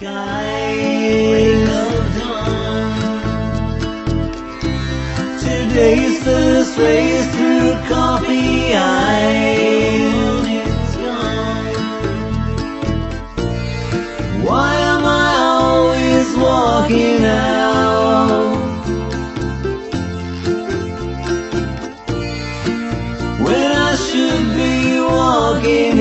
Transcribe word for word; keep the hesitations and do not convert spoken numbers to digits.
sky, break of dawn. Today's first race through coffee, I morning's gone. Why am I always walking out when I should be walking